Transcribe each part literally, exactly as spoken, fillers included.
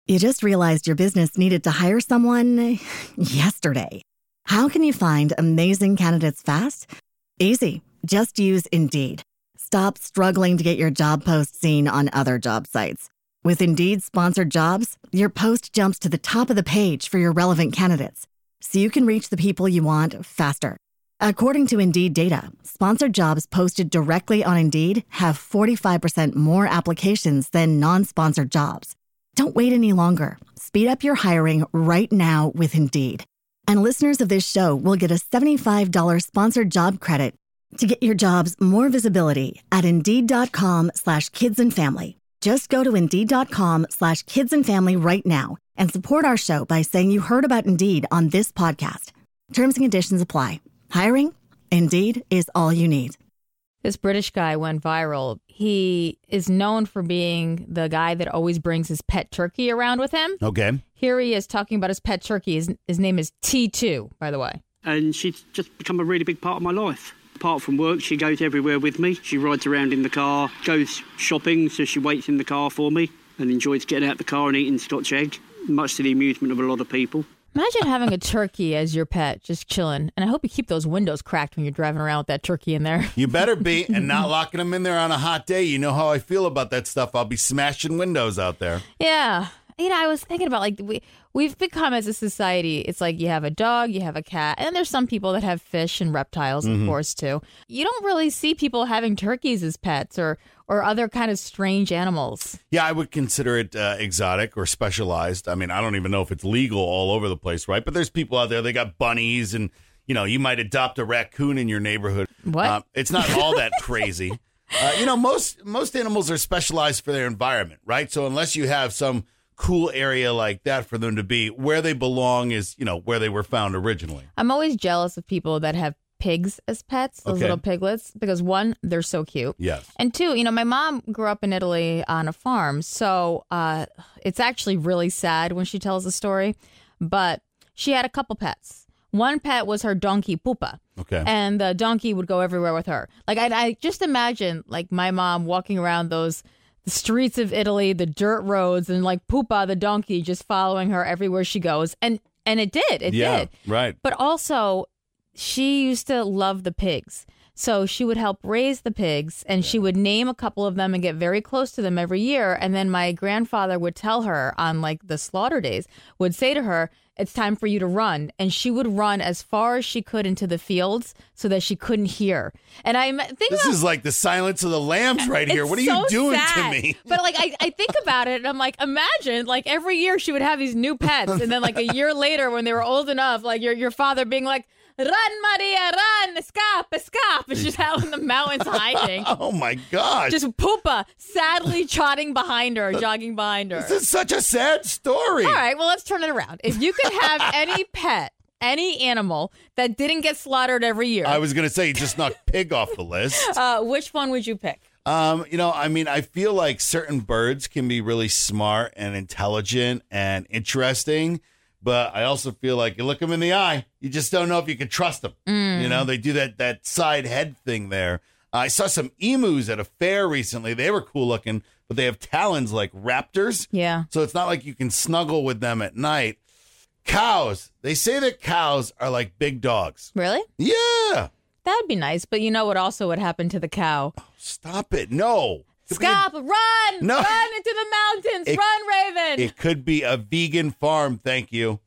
You just realized your business needed to hire someone yesterday. How can you find amazing candidates fast? Easy. Just use Indeed. Stop struggling to get your job post seen on other job sites. With Indeed sponsored jobs, your post jumps to the top of the page for your relevant candidates, so you can reach the people you want faster. According to Indeed data, sponsored jobs posted directly on Indeed have forty-five percent more applications than non-sponsored jobs. Don't wait any longer. Speed up your hiring right now with Indeed. And listeners of this show will get a seventy-five dollars sponsored job credit to get your jobs more visibility at Indeed.com slash kids and family. Just go to Indeed.com slash kids and family right now and support our show by saying you heard about Indeed on this podcast. Terms and conditions apply. Hiring? Indeed is all you need. This British guy went viral. He is known for being the guy that always brings his pet turkey around with him. Okay. Here he is talking about his pet turkey. His, his name is T two, by the way. And she's just become a really big part of my life. Apart from work, she goes everywhere with me. She rides around in the car, goes shopping, so she waits in the car for me and enjoys getting out the car and eating Scotch egg, much to the amusement of a lot of people. Imagine having a turkey as your pet, just chilling. And I hope you keep those windows cracked when you're driving around with that turkey in there. You better be, and not locking them in there on a hot day. You know how I feel about that stuff. I'll be smashing windows out there. Yeah. You know, I was thinking about, like, we, we've become as a society, it's like you have a dog, you have a cat, and there's some people that have fish and reptiles, of Mm-hmm. course, too. You don't really see people having turkeys as pets or or other kind of strange animals. Yeah, I would consider it uh, exotic or specialized. I mean, I don't even know if it's legal all over the place, right? But there's people out there, they got bunnies, and, you know, you might adopt a raccoon in your neighborhood. What? Uh, it's not all that crazy. Uh, you know, most most animals are specialized for their environment, right? So unless you have some cool area like that for them to be, where they belong is, you know, where they were found originally. I'm always jealous of people that have pigs as pets, those Okay. little piglets, because one, they're so cute. Yes. And two, you know, my mom grew up in Italy on a farm, so uh, it's actually really sad when she tells the story, but she had a couple pets. One pet was her donkey, Pupa. Okay. And the donkey would go everywhere with her. Like, I, I just imagine, like, my mom walking around those the streets of Italy, the dirt roads, and, like, Pupa, the donkey, just following her everywhere she goes. And, and it did. It yeah, did. right. But also, she used to love the pigs. So she would help raise the pigs, and she would name a couple of them and get very close to them every year. And then my grandfather would tell her on, like, the slaughter days, would say to her, it's time for you to run. And she would run as far as she could into the fields so that she couldn't hear. And I think This about, is like the Silence of the Lambs right here. it's What are you so doing sad. to me? But, like, I, I think about it, and I'm like, imagine, like, every year she would have these new pets. And then, like, a year later, when they were old enough, like, your your father being like, run, Maria, run, escape, escape. It's just out in the mountains hiding. Oh, my gosh. Just Pupa sadly trotting behind her, jogging behind her. This is such a sad story. All right, well, let's turn it around. If you could have any pet, any animal that didn't get slaughtered every year, I was going to say, you just knocked pig off the list. uh, which one would you pick? Um, you know, I mean, I feel like certain birds can be really smart and intelligent and interesting, but I also feel like you look them in the eye, you just don't know if you can trust them. Mm. You know, they do that that side head thing there. I saw some emus at a fair recently. They were cool looking, but they have talons like raptors. Yeah. So it's not like you can snuggle with them at night. Cows. They say that cows are like big dogs. Really? Yeah. That would be nice, but you know what also would happen to the cow? Stop it. No. Could be a- Stop, run, No. run into the mountains, It- run, Raven. It could be a vegan farm, thank you.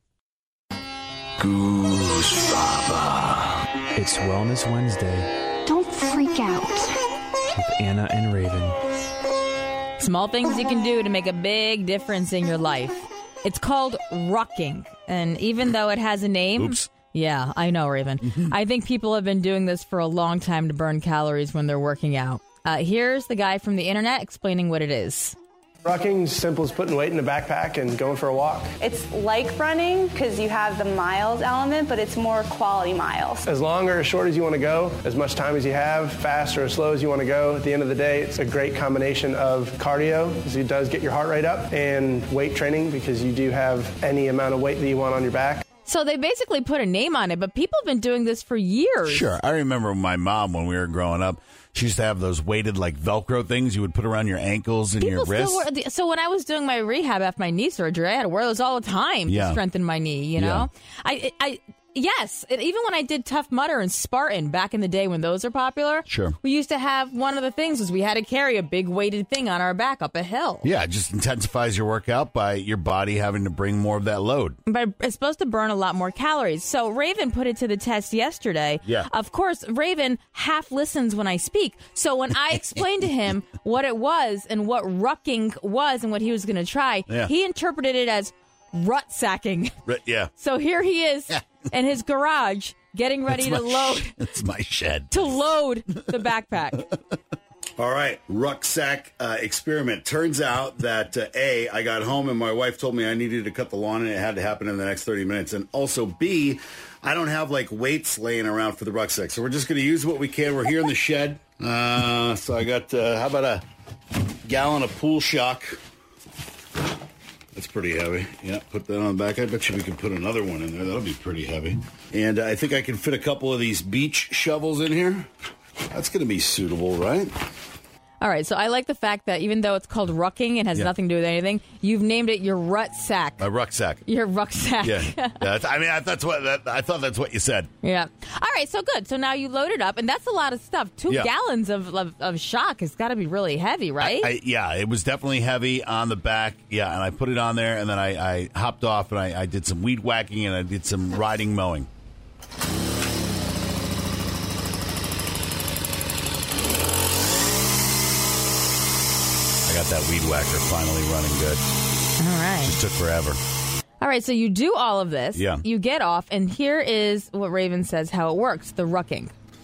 Goose Baba. It's Wellness Wednesday Don't freak out. with Anna and Raven. Small things you can do to make a big difference in your life. It's called rucking, and even though it has a name... Oops. Yeah, I know, Raven. I think people have been doing this for a long time to burn calories when they're working out. Uh, here's the guy from the internet explaining what it is. Rucking's simple as putting weight in a backpack and going for a walk. It's like running because you have the miles element, but it's more quality miles. As long or as short as you want to go, as much time as you have, fast or as slow as you want to go, at the end of the day, it's a great combination of cardio, because it does get your heart rate up, and weight training, because you do have any amount of weight that you want on your back. So they basically put a name on it, but people have been doing this for years. Sure. I remember my mom, when we were growing up, she used to have those weighted, like, Velcro things you would put around your ankles and People your still wrists. wear the- so when I was doing my rehab after my knee surgery, I had to wear those all the time Yeah. to strengthen my knee, you know? I, I, yes, and even when I did Tough Mudder and Spartan back in the day when those are popular, Sure. we used to have, one of the things was we had to carry a big weighted thing on our back up a hill. Yeah, it just intensifies your workout by your body having to bring more of that load. But it's supposed to burn a lot more calories. So Raven put it to the test yesterday. Yeah. Of course, Raven half listens when I speak. So when I explained to him what it was and what rucking was and what he was going to try, Yeah. he interpreted it as rut sacking. Right, yeah. So here he is in his garage getting ready That's to my load sh- That's my shed. to load the backpack. All right, rucksack uh, experiment. Turns out that, uh, A, I got home and my wife told me I needed to cut the lawn and it had to happen in the next thirty minutes. And also, B, I don't have, like, weights laying around for the rucksack. So we're just going to use what we can. We're here in the shed. Uh, so I got, uh, how about a gallon of Pool Shock? That's pretty heavy. Yeah, put that on the back. I bet you we can put another one in there. That'll be pretty heavy. And uh, I think I can fit a couple of these beach shovels in here. That's going to be suitable, right? All right, so I like the fact that even though it's called rucking, it has Yeah. nothing to do with anything, you've named it your rut sack. My rucksack. Your rucksack. Yeah, yeah that's, I mean, I, that's what that, I thought. That's what you said. Yeah. All right, so good. So now you load it up, and that's a lot of stuff. Two Yeah. gallons of, of, of shock has got to be really heavy, right? I, I, yeah, it was definitely heavy on the back. Yeah, and I put it on there, and then I, I hopped off, and I, I did some weed whacking, and I did some riding mowing. I got that weed whacker finally running good. All right. Just took forever. All right, so you do all of this. Yeah. You get off, and here is what Raven says how it works, the rucking.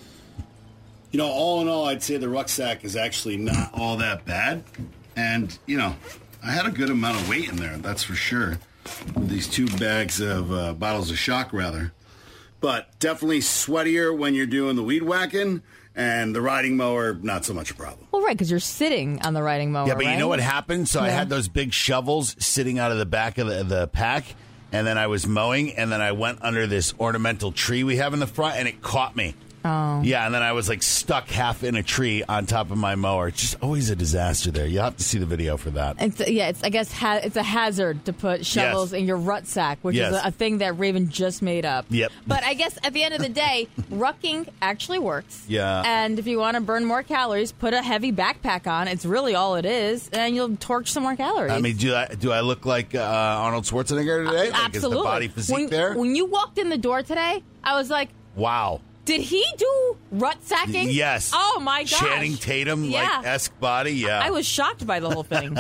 You know, all in all, I'd say the rucksack is actually not all that bad. And, you know, I had a good amount of weight in there, that's for sure. With these two bags of uh, bottles of shock, rather. But definitely sweatier when you're doing the weed whacking, and the riding mower, not so much a problem. Well, right, because you're sitting on the riding mower, Yeah, but right? you know what happened? So I Yeah. had those big shovels sitting out of the back of the, the pack, and then I was mowing, and then I went under this ornamental tree we have in the front, and it caught me. Oh. Yeah, and then I was like stuck half in a tree on top of my mower. It's just always a disaster there. You'll have to see the video for that. It's, yeah, it's I guess ha- it's a hazard to put shovels Yes. in your rut sack, which Yes. is a, a thing that Raven just made up. Yep. But I guess at the end of the day, rucking actually works. Yeah. And if you want to burn more calories, put a heavy backpack on. It's really all it is, and you'll torch some more calories. I mean, do I do I look like uh, Arnold Schwarzenegger today? Like, absolutely. is the body physique when, there? When you walked in the door today, I was like, Wow. did he do rut sacking? Yes. Oh my gosh. Channing Tatum Yeah. like esque body. Yeah. I was shocked by the whole thing.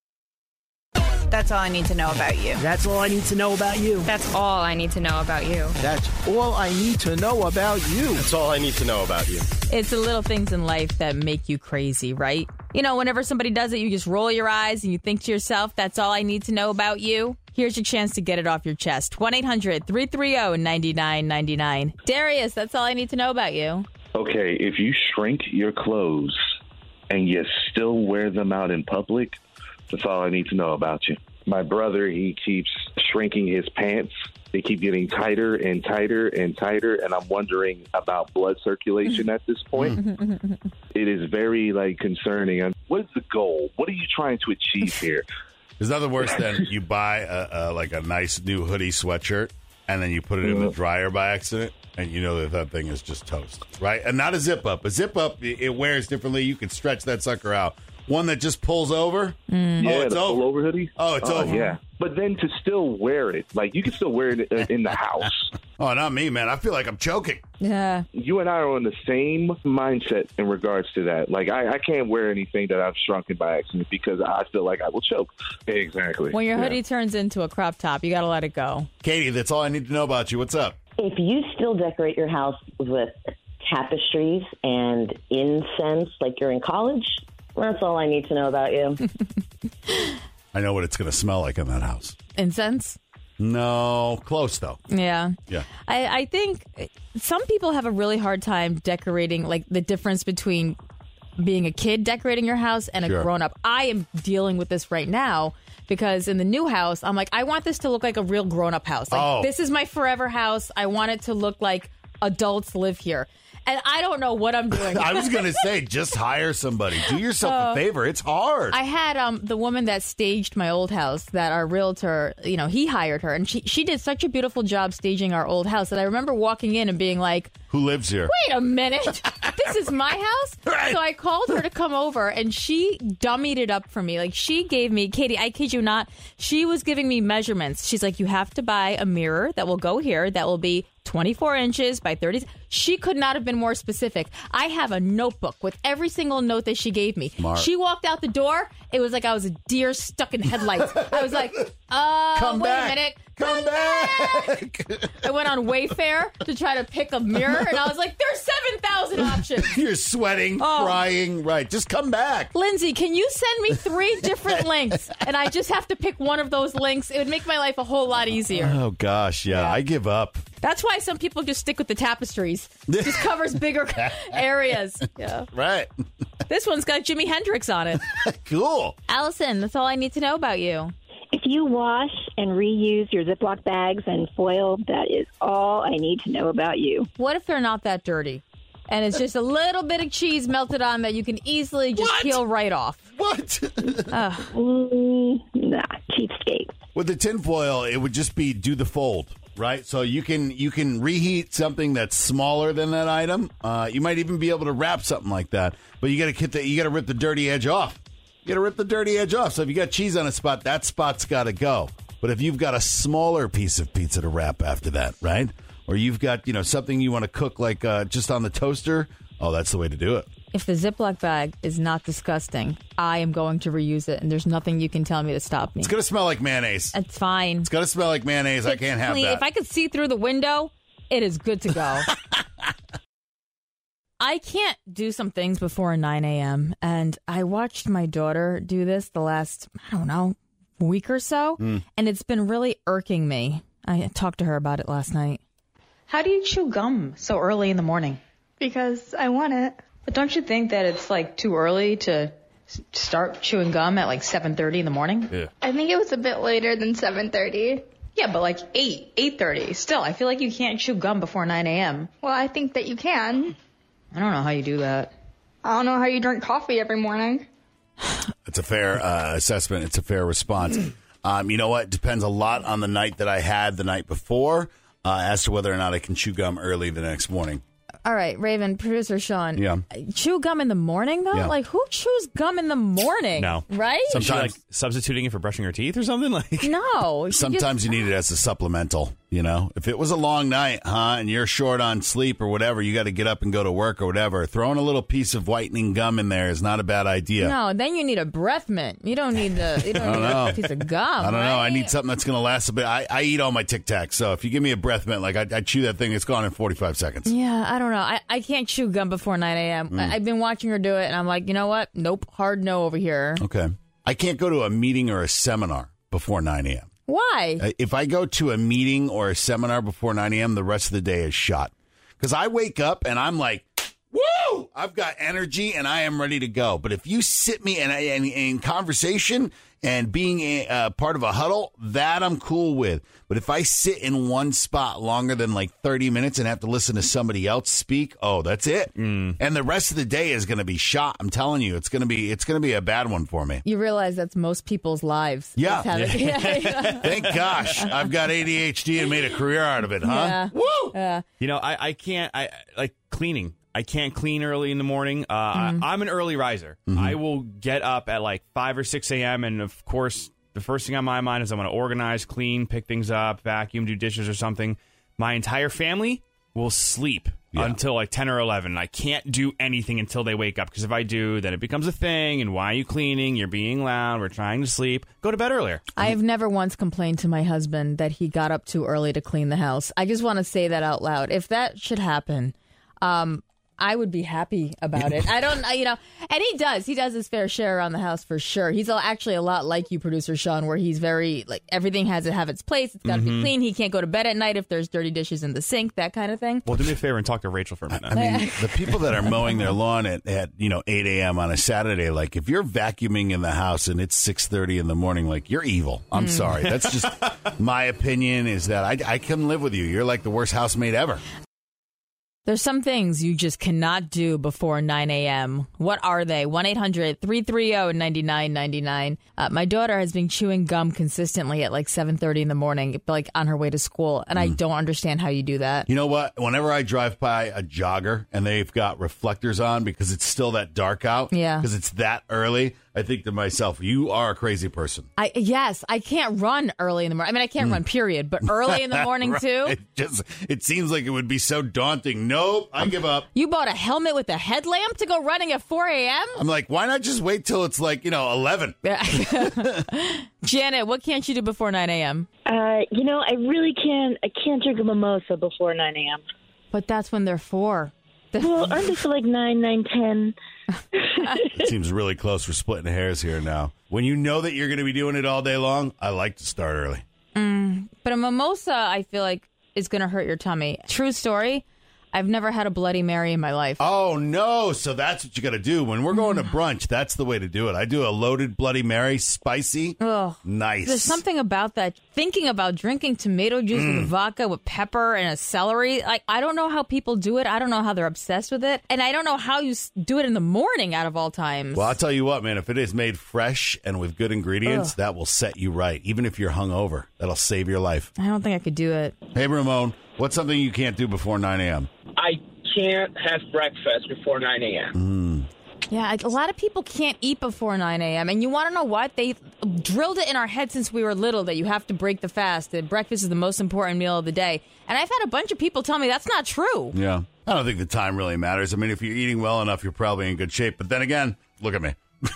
That's all I need to know about you. That's all I need to know about you. That's all I need to know about you. That's all I need to know about you. That's all I need to know about you. It's the little things in life that make you crazy, right? You know, whenever somebody does it, you just roll your eyes and you think to yourself, that's all I need to know about you. Here's your chance to get it off your chest. one eight hundred three three zero nine nine nine nine. Darius, that's all I need to know about you. Okay, if you shrink your clothes and you still wear them out in public, that's all I need to know about you. My brother, he keeps shrinking his pants. They keep getting tighter and tighter and tighter, and I'm wondering about blood circulation at this point. It is very, like, concerning. What is the goal? What are you trying to achieve here? There's nothing worse than you buy a, a like a nice new hoodie sweatshirt, and then you put it in the dryer by accident, and you know that that thing is just toast, right? And not a zip up. A zip up, it, it wears differently. You can stretch that sucker out. One that just pulls over, Mm. Yeah, oh, it's the over. pullover hoodie. Oh, it's over. Yeah, but then to still wear it, like you can still wear it in- in the house. Oh, not me, man. I feel like I'm choking. Yeah. You and I are on the same mindset in regards to that. Like, I, I can't wear anything that I've shrunken by accident because I feel like I will choke. Exactly. When your Yeah. hoodie turns into a crop top, you got to let it go. Katie, that's all I need to know about you. What's up? If you still decorate your house with tapestries and incense like you're in college, that's all I need to know about you. I know what it's going to smell like in that house. Incense? No, close though. Yeah. Yeah. I, I think some people have a really hard time decorating, like the difference between being a kid decorating your house and a Sure. grown up. I am dealing with this right now because in the new house, I'm like, I want this to look like a real grown-up house. Like, Oh. this is my forever house. I want it to look like adults live here. And I don't know what I'm doing. I was going to say, just hire somebody. Do yourself Uh, a favor. It's hard. I had um the woman that staged my old house, that our realtor, you know, he hired her, and she she did such a beautiful job staging our old house that I remember walking in and being like, Who lives here? wait a minute, this is my house? Right. So I called her to come over, and she dummied it up for me. Like, she gave me, Katie, I kid you not, she was giving me measurements. She's like, you have to buy a mirror that will go here, that will be twenty-four inches by thirty. She could not have been more specific. I have a notebook with every single note that she gave me. Smart. She walked out the door. It was like I was a deer stuck in headlights. I was like, uh, Come wait back. a minute. Come back. I went on Wayfair to try to pick a mirror, and I was like, there's seven thousand options. You're sweating, Oh. crying. Right. Just come back. Lindsay, can you send me three different links? And I just have to pick one of those links. It would make my life a whole lot easier. Oh, gosh. Yeah, I give up. That's why some people just stick with the tapestries. It just covers bigger areas. Yeah. Right. This one's got Jimi Hendrix on it. Cool. Allison, that's all I need to know about you. If you wash and reuse your Ziploc bags and foil, that is all I need to know about you. What if they're not that dirty? And it's just a little bit of cheese melted on that you can easily just What? peel right off. What? Ugh. Mm, nah, cheapskate. With the tinfoil, it would just be do the fold, right? So you can you can reheat something that's smaller than that item. Uh, you might even be able to wrap something like that, but you got to get the you got to rip the dirty edge off. You got to rip the dirty edge off. So if you got cheese on a spot, that spot's got to go. But if you've got a smaller piece of pizza to wrap after that, right? Or you've got, you know, something you want to cook like uh, just on the toaster, oh, that's the way to do it. If the Ziploc bag is not disgusting, I am going to reuse it, and there's nothing you can tell me to stop me. It's going to smell like mayonnaise. It's fine. It's going to smell like mayonnaise. I It's can't have clean. that. If I could see through the window, it is good to go. I can't do some things before nine a.m., and I watched my daughter do this the last, I don't know, week or so, Mm. and it's been really irking me. I talked to her about it last night. How do you chew gum so early in the morning? Because I want it. But don't you think that it's like too early to s- start chewing gum at like seven thirty in the morning? Yeah. I think it was a bit later than seven thirty. Yeah, but like eight, eight thirty. Still, I feel like you can't chew gum before nine a.m. Well, I think that you can. I don't know how you do that. I don't know how you drink coffee every morning. It's a fair uh, assessment. It's a fair response. Um, you know what? Depends a lot on the night that I had the night before uh, as to whether or not I can chew gum early the next morning. All right, Raven, producer Sean. Yeah. Chew gum in the morning, though? Yeah. Like, who chews gum in the morning? No. Right? Sometimes like substituting it for brushing your teeth or something like. No. you Sometimes you need it as a supplemental, you know? If it was a long night, huh, and you're short on sleep or whatever, you got to get up and go to work or whatever, throwing a little piece of whitening gum in there is not a bad idea. No, then you need a breath mint. You don't need the. You don't, I don't need know. a piece of gum. I don't know. right? I need something that's going to last a bit. I, I eat all my Tic Tacs, so if you give me a breath mint, like I, I chew that thing, it's gone in forty-five seconds. Yeah, I don't know. I, I can't chew gum before nine a.m. Mm. I, I've been watching her do it, and I'm like, you know what? Nope. Hard no over here. Okay. I can't go to a meeting or a seminar before nine a.m. Why? Uh, If I go to a meeting or a seminar before nine a.m., the rest of the day is shot. Because I wake up and I'm like, woo! I've got energy and I am ready to go. But if you sit me in, in, in conversation and being a, uh, part of a huddle, that I'm cool with. But if I sit in one spot longer than like thirty minutes and have to listen to somebody else speak, oh, that's it. And the rest of the day is going to be shot. I'm telling you, it's going to be it's going to be a bad one for me. You realize that's most people's lives. Yeah. Just having- yeah, yeah. Thank gosh I've got A D H D and made a career out of it, huh? Yeah. Woo! Yeah. You know, I, I can't, I like cleaning. I can't clean early in the morning. Uh, Mm. I, I'm an early riser. I will get up at like five or six a.m. And of course, the first thing on my mind is I want to organize, clean, pick things up, vacuum, do dishes or something. My entire family will sleep Yeah. until like ten or eleven. I can't do anything until they wake up because if I do, then it becomes a thing. And why are you cleaning? You're being loud. We're trying to sleep. Go to bed earlier. I have never once complained to my husband that he got up too early to clean the house. I just want to say that out loud. If that should happen, um, I would be happy about it. I don't, you know, and he does. He does his fair share around the house for sure. He's actually a lot like you, producer Sean, where he's very, like, everything has to have its place. It's got to Mhm. be clean. He can't go to bed at night if there's dirty dishes in the sink, that kind of thing. Well, do me a favor and talk to Rachel for a minute. I mean, the people that are mowing their lawn at, at you know, eight a.m. on a Saturday, like, if you're vacuuming in the house and it's six thirty in the morning, like, you're evil. I'm Mm. sorry. That's just my opinion is that I, I can live with you. You're like the worst housemate ever. There's some things you just cannot do before nine a.m. What are they? one eight hundred three three zero nine nine nine nine. Uh, my daughter has been chewing gum consistently at like seven thirty in the morning, like on her way to school. And I don't understand how you do that. You know what? Whenever I drive by a jogger and they've got reflectors on because it's still that dark out, Yeah. because it's that early, I think to myself, you are a crazy person. I Yes, I can't run early in the morning. I mean, I can't run, period. But early in the morning, Right. too? It just it seems like it would be so daunting. Nope, I give up. You bought a helmet with a headlamp to go running at four a.m.? I'm like, why not just wait till it's like, you know, eleven? Janet, what can't you do before nine a.m.? Uh, you know, I really can't. I can't drink a mimosa before nine a.m. But that's when they're four. Well, aren't they for like nine, nine, ten? It seems really close. We're splitting hairs here now. When you know that you're going to be doing it all day long, I like to start early. Mm, but a mimosa, I feel like, is going to hurt your tummy. True story. I've never had a Bloody Mary in my life. Oh, no. So that's what you got to do. When we're going to brunch, that's the way to do it. I do a loaded Bloody Mary, spicy. Ugh. Nice. There's something about that. Thinking about drinking tomato juice Mm. with vodka with pepper and a celery. Like, I don't know how people do it. I don't know how they're obsessed with it. And I don't know how you s- do it in the morning out of all times. Well, I'll tell you what, man. If it is made fresh and with good ingredients, Ugh. that will set you right. Even if you're hungover, that'll save your life. I don't think I could do it. Hey, Ramon, what's something you can't do before nine a.m.? I can't have breakfast before nine a.m. Yeah, a lot of people can't eat before nine a.m. And you want to know what? They drilled it in our head since we were little that you have to break the fast, that breakfast is the most important meal of the day. And I've had a bunch of people tell me that's not true. Yeah. I don't think the time really matters. I mean, if you're eating well enough, you're probably in good shape. But then again, look at me.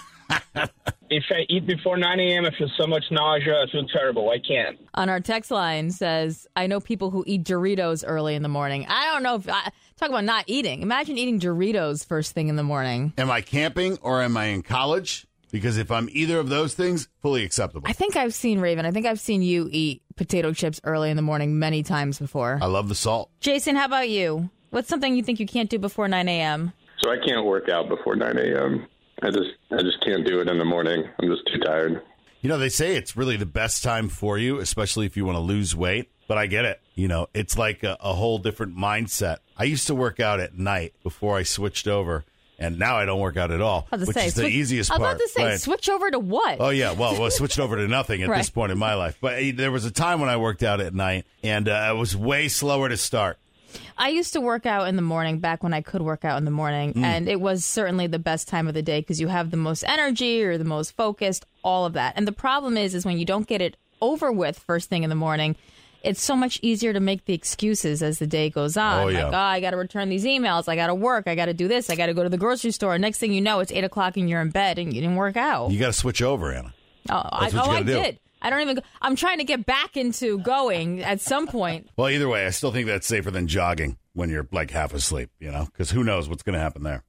If I eat before nine a.m., I feel so much nausea. I feel terrible. I can't. On our text line says, I know people who eat Doritos early in the morning. I don't know if I talk about not eating. Imagine eating Doritos first thing in the morning. Am I camping or am I in college? Because if I'm either of those things, fully acceptable. I think I've seen, Raven, I think I've seen you eat potato chips early in the morning many times before. I love the salt. Jason, how about you? What's something you think you can't do before nine a.m.? So I can't work out before nine a.m. I just I just can't do it in the morning. I'm just too tired. You know, they say it's really the best time for you, especially if you want to lose weight. But I get it. You know, it's like a, a whole different mindset. I used to work out at night before I switched over. And now I don't work out at all, I was which about to is say, the switch- easiest I was part. about to say, Right. switch over to what? Oh, yeah. Well, well, switched over to nothing at Right. this point in my life. But uh, there was a time when I worked out at night, and uh, it was way slower to start. I used to work out in the morning back when I could work out in the morning, Mm. and it was certainly the best time of the day because you have the most energy or the most focused, all of that. And the problem is, is when you don't get it over with first thing in the morning, it's so much easier to make the excuses as the day goes on. Oh, yeah. Like, oh, I got to return these emails. I got to work. I got to do this. I got to go to the grocery store. Next thing you know, it's eight o'clock and you're in bed and you didn't work out. You got to switch over, Anna. oh, I, That's what oh you I gotta do. did. I don't even. Go, I'm trying to get back into going at some point. Well, either way, I still think that's safer than jogging when you're like half asleep, you know, because who knows what's going to happen there.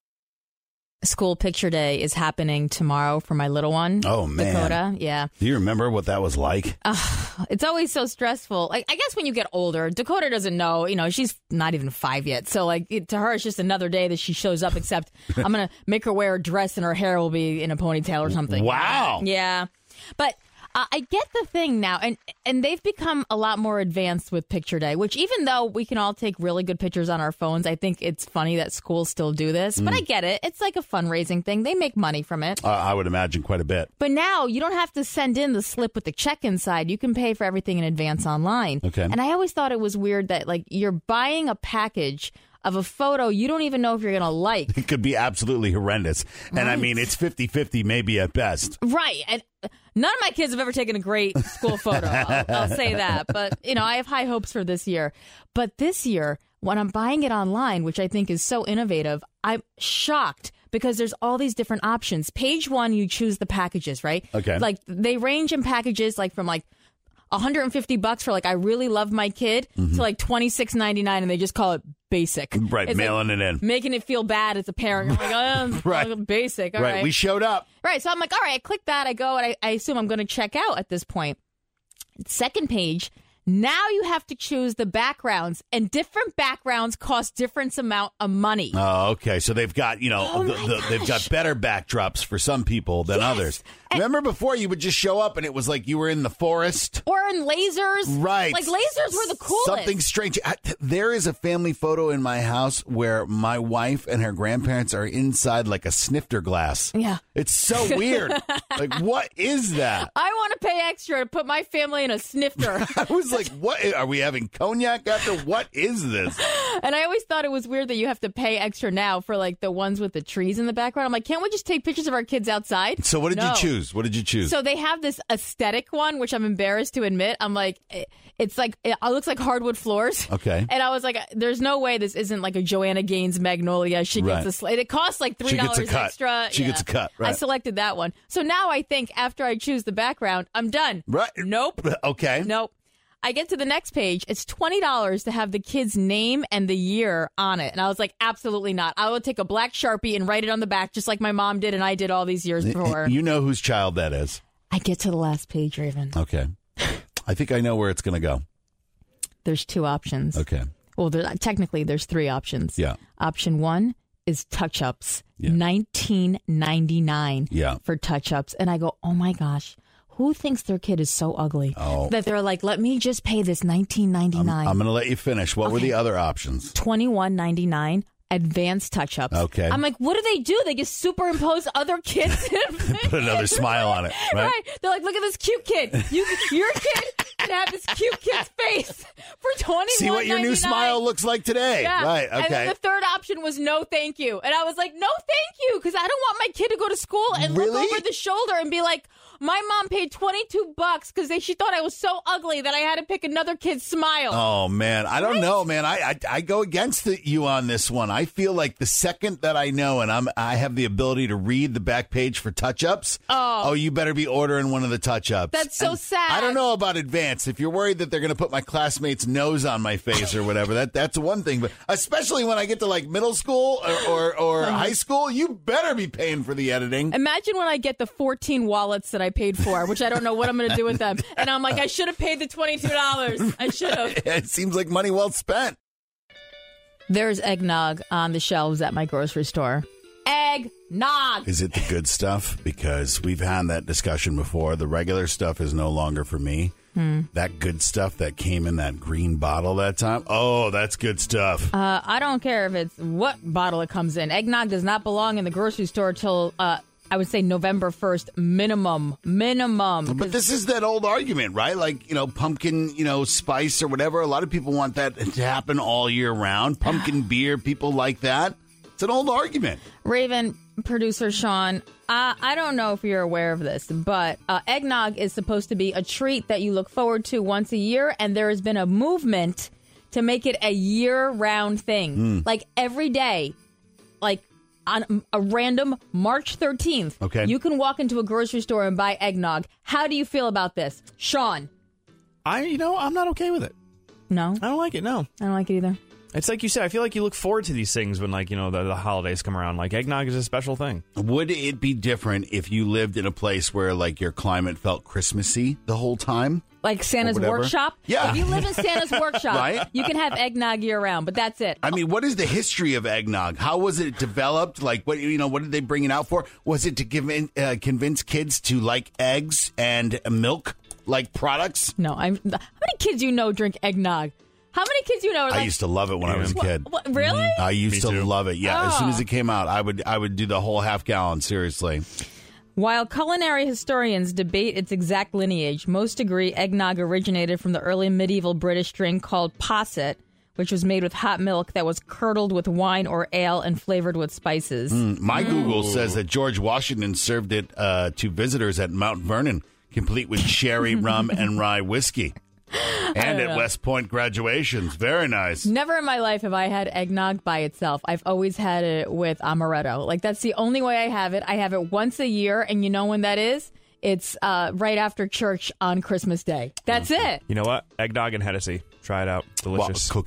School picture day is happening tomorrow for my little one. Oh, man. Dakota. Yeah. Do you remember what that was like? Uh, it's always so stressful. Like, I guess when you get older, Dakota doesn't know, you know, she's not even five yet. So, like, it, to her, it's just another day that she shows up, except I'm going to make her wear a dress and her hair will be in a ponytail or something. Wow. Yeah. But uh, I get the thing now, and and they've become a lot more advanced with picture day, which even though we can all take really good pictures on our phones, I think it's funny that schools still do this. But Mm. I get it. It's like a fundraising thing. They make money from it. Uh, I would imagine quite a bit. But now you don't have to send in the slip with the check inside. You can pay for everything in advance online. Okay. And I always thought it was weird that, like, you're buying a package of a photo you don't even know if you're going to like. It could be absolutely horrendous. And I Right. mean, it's fifty-fifty maybe at best. Right. And none of my kids have ever taken a great school photo. I'll, I'll say that. But, you know, I have high hopes for this year. But this year, when I'm buying it online, which I think is so innovative, I'm shocked because there's all these different options. Page one, you choose the packages, right? Okay. Like, they range in packages like from like one hundred fifty bucks for like I really love my kid Mm-hmm. to like twenty-six ninety-nine, and they just call it basic. Right, It's mailing like it in. Making it feel bad as a parent. I'm like, oh, Right. basic. All right. right. We showed up. Right. So I'm like, all right, I click that. I go and I, I assume I'm going to check out at this point. Second page. Now you have to choose the backgrounds, and different backgrounds cost different amount of money. Oh, okay. So they've got, you know, Oh the, my the, they've got better backdrops for some people than others. Remember before you would just show up and it was like you were in the forest? Or in lasers. Right. Like lasers were the coolest. Something strange. I, there is a family photo in my house where my wife and her grandparents are inside like a snifter glass. Yeah. It's so weird. Like, what is that? I want to pay extra to put my family in a snifter. I was like, what? Are we having cognac after? What is this? And I always thought it was weird that you have to pay extra now for like the ones with the trees in the background. I'm like, can't we just take pictures of our kids outside? So what did No. you choose? What did you choose? So they have this aesthetic one, which I'm embarrassed to admit. I'm like, it, it's like, it looks like hardwood floors. Okay. And I was like, there's no way this isn't like a Joanna Gaines Magnolia. She Right. gets a slate. It costs like three She gets dollars a cut. extra. She gets a cut, right. I selected that one. So now I think after I choose the background, I'm done. Right. Nope. Okay. Nope. I get to the next page. It's twenty dollars to have the kid's name and the year on it. And I was like, absolutely not. I will take a black Sharpie and write it on the back just like my mom did and I did all these years before. You know whose child that is. I get to the last page, Raven. Okay. I think I know where it's going to go. There's two options. Okay. Well, there, technically, there's three options. Yeah. Option one is touch-ups, nineteen ninety-nine Yeah. for touch-ups. And I go, oh, my gosh. Who thinks their kid is so ugly Oh. that they're like, let me just pay this nineteen ninety-nine. I'm going to let you finish. What were Okay. the other options? twenty-one ninety-nine advanced touch-ups. Okay. I'm like, what do they do? They just superimpose other kids. Put another smile on it, right? Right. They're like, look at this cute kid. You, your kid can have this cute kid's face for twenty-one ninety-nine. See what your new smile looks like today. Yeah. Right, And then okay. the third option was no thank you. And I was like, no thank you, because I don't want my kid to go to school and Really? look over the shoulder and be like, my mom paid twenty-two bucks because she thought I was so ugly that I had to pick another kid's smile. Oh, man. I don't know, man. I, I I go against the, you on this one. I feel like the second that I know and I'm I have the ability to read the back page for touch-ups, Oh. you better be ordering one of the touch-ups. That's so And sad. I don't know about advanced. If you're worried that they're going to put my classmate's nose on my face or whatever, that that's one thing. But especially when I get to like middle school or, or, or Uh-huh. high school, you better be paying for the editing. Imagine when I get the fourteen wallets that I paid for, which I don't know what I'm going to do with them. And I'm like, I should have paid the twenty-two dollars. I should have. It seems like money well spent. There's eggnog on the shelves at my grocery store. Eggnog. Is it the good stuff? Because we've had that discussion before. The regular stuff is no longer for me. Hmm. That good stuff that came in that green bottle that time. Oh, that's good stuff. Uh, I don't care if it's what bottle it comes in. Eggnog does not belong in the grocery store till, uh, I would say, November first minimum. Minimum. But this is that old argument, right? Like, you know, pumpkin, you know, spice or whatever. A lot of people want that to happen all year round. Pumpkin beer, people like that. It's an old argument. Raven, producer Sean, uh, I don't know if you're aware of this, but uh, eggnog is supposed to be a treat that you look forward to once a year, and there has been a movement to make it a year-round thing. Mm. Like every day, like on a random March thirteenth, Okay. you can walk into a grocery store and buy eggnog. How do you feel about this? Sean? I, you know, I'm not okay with it. No? I don't like it, no. I don't like it either. It's like you said, I feel like you look forward to these things when, like, you know, the, the holidays come around. Like, eggnog is a special thing. Would it be different if you lived in a place where, like, your climate felt Christmassy the whole time? Like Santa's Or whatever? workshop? Yeah. If you live in Santa's workshop, Right? you can have eggnog year-round, but that's it. I mean, what is the history of eggnog? How was it developed? Like, what you know, what did they bring it out for? Was it to give in, uh, convince kids to like eggs and milk like products? No, I'm. How many kids you know drink eggnog? How many kids you know are like? I used to love it when I was a What- kid. what- really? I used Me to too. love it. Yeah, as soon as Oh. it came out, I would I would do the whole half gallon. Seriously. While culinary historians debate its exact lineage, most agree eggnog originated from the early medieval British drink called posset, which was made with hot milk that was curdled with wine or ale and flavored with spices. Mm, my Google says that George Washington served it uh, to visitors at Mount Vernon, complete with sherry, rum, and rye whiskey. And don't at know. West Point graduations. Very nice. Never in my life have I had eggnog by itself. I've always had it with amaretto. Like, that's the only way I have it. I have it once a year, and you know when that is? It's uh, right after church on Christmas Day. That's it. You know what? Eggnog and Hennessy. Try it out. Delicious. Well, coquito.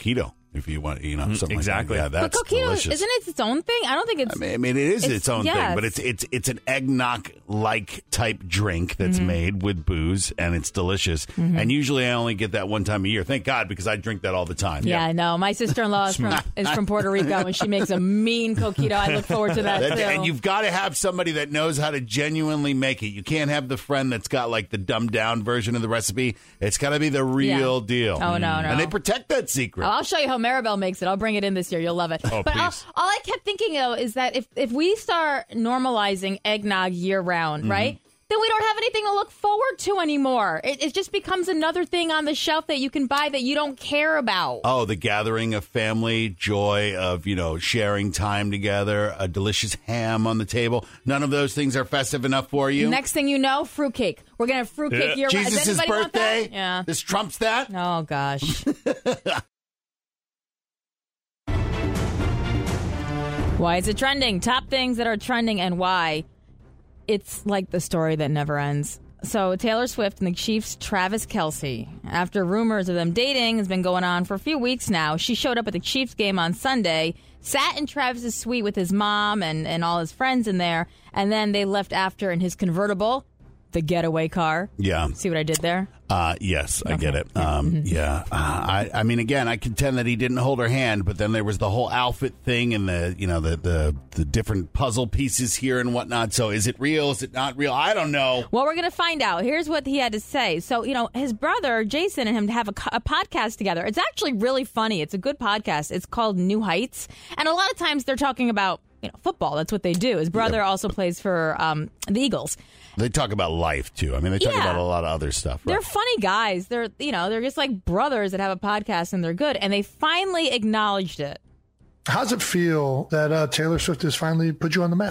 If you want, you know, something exactly. like that. Yeah, that's but coquito, delicious. isn't it its own thing? I don't think it's. I mean, I mean it is its, its own yes. thing, but it's it's it's an eggnog-like type drink that's Mm-hmm. made with booze, and it's delicious. Mm-hmm. And usually, I only get that one time a year. Thank God, because I drink that all the time. Yeah, I know. My sister-in-law is from is from Puerto Rico, and she makes a mean coquito. I look forward to that, That- too. and you've got to have somebody that knows how to genuinely make it. You can't have the friend that's got like the dumbed down version of the recipe. It's got to be the real Yeah. deal. Oh, no, no. And they protect that secret. Oh, I'll show you how Maribel makes it. I'll bring it in this year. You'll love it. Oh, but all, please. all I kept thinking, though, is that if, if we start normalizing eggnog year-round, Mm-hmm. right, then we don't have anything to look forward to anymore. It, it just becomes another thing on the shelf that you can buy that you don't care about. Oh, the gathering of family, joy of, you know, sharing time together, a delicious ham on the table. None of those things are festive enough for you. Next thing you know, fruitcake. We're going to have fruitcake year-round. Does Jesus' anybody want birthday? that? Yeah. This trumps that? Oh, gosh. Why is it trending? Top things that are trending and why. It's like the story that never ends. So Taylor Swift and the Chiefs' Travis Kelce, after rumors of them dating has been going on for a few weeks now, she showed up at the Chiefs game on Sunday, sat in Travis's suite with his mom and, and all his friends in there, and then they left after in his convertible, the getaway car. Yeah. See what I did there? Uh, yes, I get it. Um, yeah. Uh, I, I mean, again, I contend that he didn't hold her hand, but then there was the whole outfit thing and the, you know, the, the, the different puzzle pieces here and whatnot. So is it real? Is it not real? I don't know. Well, we're going to find out. Here's what he had to say. So, you know, his brother, Jason, and him have a, a podcast together. It's actually really funny. It's a good podcast. It's called New Heights. And a lot of times they're talking about, you know, football. That's what they do. His brother Yep. also plays for um, the Eagles. They talk about life, too. I mean, they talk Yeah. about a lot of other stuff. Right? They're funny guys. They're, you know, they're just like brothers that have a podcast and they're good. And they finally acknowledged it. How's it feel that uh, Taylor Swift has finally put you on the map?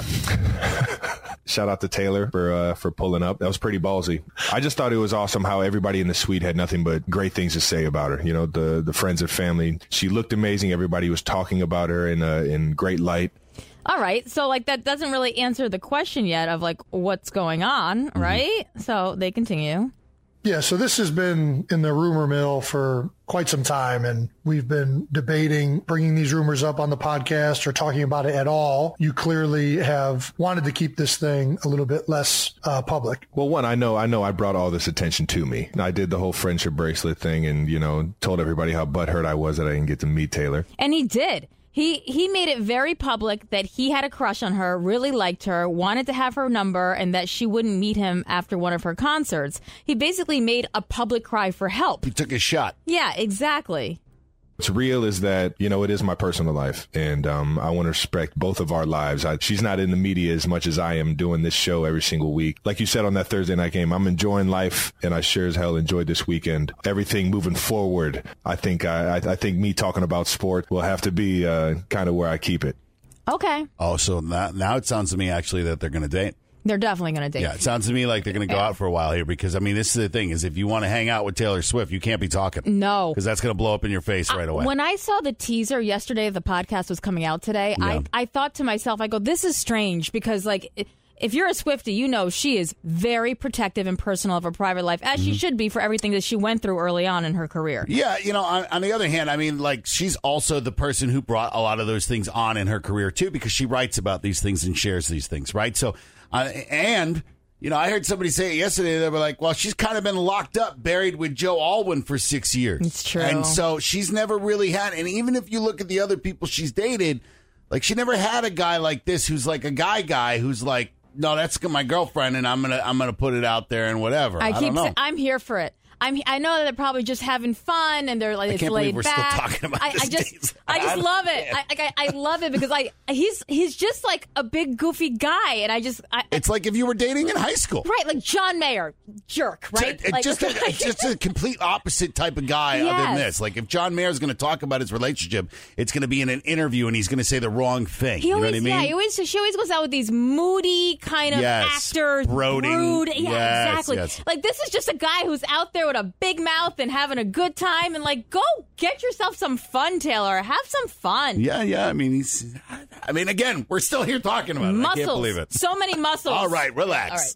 Shout out to Taylor for uh, for pulling up. That was pretty ballsy. I just thought it was awesome how everybody in the suite had nothing but great things to say about her. You know, the the friends and family. She looked amazing. Everybody was talking about her in uh, in great light. All right. So, like, that doesn't really answer the question yet of, like, what's going on, Mm-hmm. right? So they continue. Yeah, so this has been in the rumor mill for quite some time, and we've been debating bringing these rumors up on the podcast or talking about it at all. You clearly have wanted to keep this thing a little bit less uh, public. Well, one, I know I know I brought all this attention to me. I did the whole friendship bracelet thing and, you know, told everybody how butthurt I was that I didn't get to meet Taylor. And he did. He he made it very public that he had a crush on her, really liked her, wanted to have her number, and that she wouldn't meet him after one of her concerts. He basically made a public cry for help. He took a shot. Yeah, exactly. What's real is that, you know, it is my personal life, and um, I want to respect both of our lives. I, she's not in the media as much as I am doing this show every single week. Like you said on that Thursday night game, I'm enjoying life, and I sure as hell enjoyed this weekend. Everything moving forward, I think I, I, I think me talking about sport will have to be uh, kind of where I keep it. Okay. Oh, so now, now it sounds to me, actually, that they're going to date. They're definitely going to date. Yeah, it sounds to me like they're going to go Yeah. out for a while here because, I mean, this is the thing, is if you want to hang out with Taylor Swift, you can't be talking. No. Because that's going to blow up in your face right away. When I saw the teaser yesterday, the podcast was coming out today, Yeah. I, I thought to myself, I go, this is strange because, like, i- if you're a Swiftie, you know she is very protective and personal of her private life, as she should be for everything that she went through early on in her career. Yeah, you know, on, on the other hand, I mean, like, she's also the person who brought a lot of those things on in her career, too, because she writes about these things and shares these things, right? So, uh, and, you know, I heard somebody say it yesterday. They were like, well, she's kind of been locked up, buried with Joe Alwyn for six years. It's true. And so she's never really had, and even if you look at the other people she's dated, like, she never had a guy like this who's like a guy guy who's like, no, that's my girlfriend, and I'm gonna I'm gonna put it out there and whatever. I, I don't keep know. saying, I'm here for it. I'm, I know that they're probably just having fun and they're like, I it's can't laid believe we're still back. talking about I, this I just, days. I just I love it. I, like, I, I love it because I, he's, he's just like a big goofy guy, and I just, I, It's like if you were dating in high school. right, like John Mayer, jerk, right? It's Like, just, a, it's just a complete opposite type of guy other than Yes. this. Like, if John Mayer is going to talk about his relationship, it's going to be in an interview and he's going to say the wrong thing. He you know always, what I mean? yeah, he always, she always goes out with these moody kind of Yes, actors, brooding. brood. Yeah, Yes, exactly. yes. Like, this is just a guy who's out there with a big mouth and having a good time, and like, go get yourself some fun, Taylor. Have some fun. Yeah, yeah. I mean, he's. I mean, again, we're still here talking about it. Muscles. I can't believe it. So many muscles. All right, relax. All right.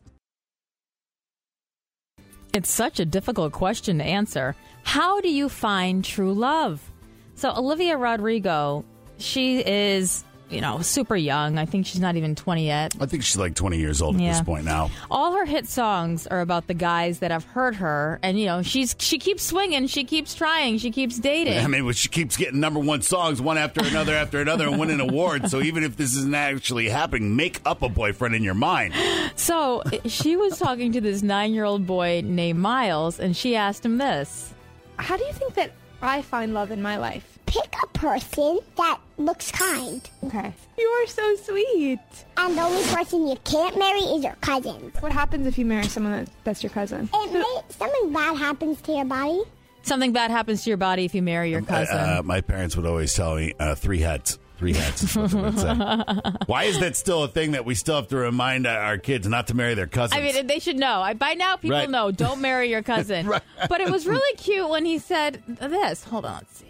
It's such a difficult question to answer. How do you find true love? So Olivia Rodrigo, she is, you know, super young. I think she's not even twenty yet. I think she's like twenty years old Yeah. at this point now. All her hit songs are about the guys that have hurt her, and you know, she's she keeps swinging, she keeps trying, she keeps dating. I mean, she keeps getting number one songs one after another after another and winning awards. So even if this isn't actually happening, make up a boyfriend in your mind. So she was talking to this nine-year-old boy named Miles, and she asked him this. How do you think that I find love in my life? Pick a person that looks kind. Okay. You are so sweet. And the only person you can't marry is your cousin. What happens if you marry someone that, that's your cousin? If they, something bad happens to your body. Something bad happens to your body if you marry your cousin. Uh, my parents would always tell me, uh, three heads. Three heads is what they would say. Why is that still a thing that we still have to remind our kids not to marry their cousins? I mean, they should know. I, by now, people Right. know, don't marry your cousin. Right. But it was really cute when he said this. Hold on, let's see.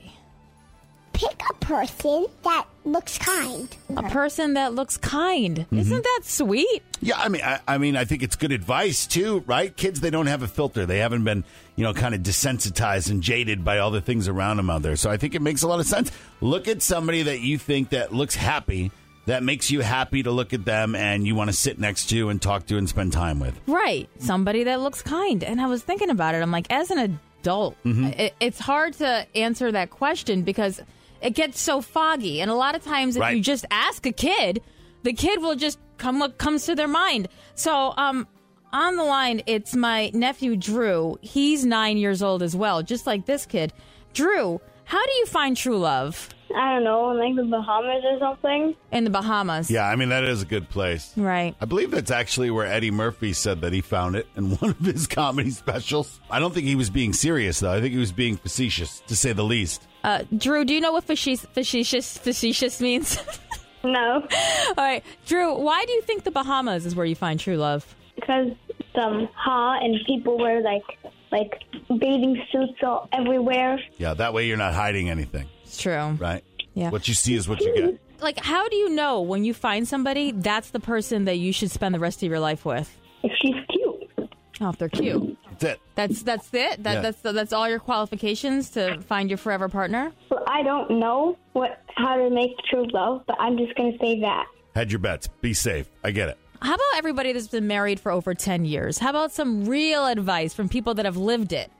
Pick a person that looks kind. A person that looks kind. Mm-hmm. Isn't that sweet? Yeah, I mean, I, I mean, I think it's good advice too, right? Kids, they don't have a filter. They haven't been, you know, kind of desensitized and jaded by all the things around them out there. So I think it makes a lot of sense. Look at somebody that you think that looks happy, that makes you happy to look at them, and you want to sit next to and talk to and spend time with. Right. Somebody that looks kind. And I was thinking about it. I'm like, as an adult, Mm-hmm. it, it's hard to answer that question because it gets so foggy. And a lot of times if Right. you just ask a kid, the kid will just come what comes to their mind. So um, on the line, it's my nephew, Drew. He's nine years old as well, just like this kid. Drew, how do you find true love? I don't know, in like the Bahamas or something. In the Bahamas. Yeah, I mean, that is a good place. Right. I believe that's actually where Eddie Murphy said that he found it in one of his comedy specials. I don't think he was being serious, though. I think he was being facetious, to say the least. Uh, Drew, do you know what facetious, facetious, facetious means? No. All right. Drew, why do you think the Bahamas is where you find true love? Because it's um, hot and people wear like like bathing suits all everywhere. Yeah, that way you're not hiding anything. It's true. Right? Yeah. What you see is what you get. Like, how do you know when you find somebody, that's the person that you should spend the rest of your life with? If she's cute. Oh, if they're cute. That's it. That's that's it. That Yeah. that's that's all your qualifications to find your forever partner. Well, I don't know what how to make true love, but I'm just gonna say that. Hedge your bets. Be safe. I get it. How about everybody that's been married for over ten years? How about some real advice from people that have lived it?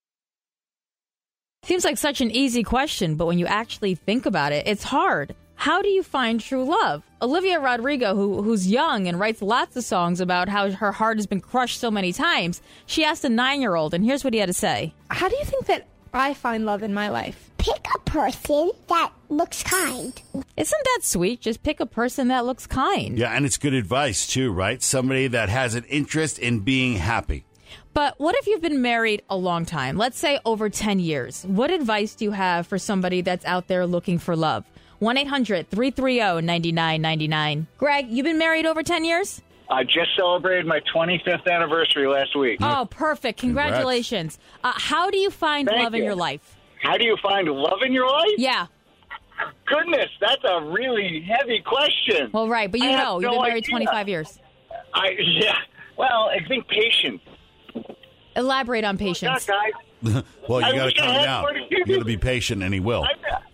Seems like such an easy question, but when you actually think about it, it's hard. How do you find true love? Olivia Rodrigo, who, who's young and writes lots of songs about how her heart has been crushed so many times, she asked a nine-year-old, and here's what he had to say. How do you think that I find love in my life? Pick a person that looks kind. Isn't that sweet? Just pick a person that looks kind. Yeah, and it's good advice, too, right? Somebody that has an interest in being happy. But what if you've been married a long time? Let's say over ten years. What advice do you have for somebody that's out there looking for love? one eight hundred three three zero nine nine nine nine. Greg, you've been married over ten years? I just celebrated my twenty-fifth anniversary last week. Oh, perfect. Congratulations. Uh, how do you find Thank love in you. your life? How do you find love in your life? Yeah. Goodness, that's a really heavy question. Well, right, but you I know, have you've no been married idea. twenty-five years. I yeah. Well, I think patience. Elaborate on patience. guys. Well, you I got wish to I calm had down. more to You give got to be patient, and he will. I,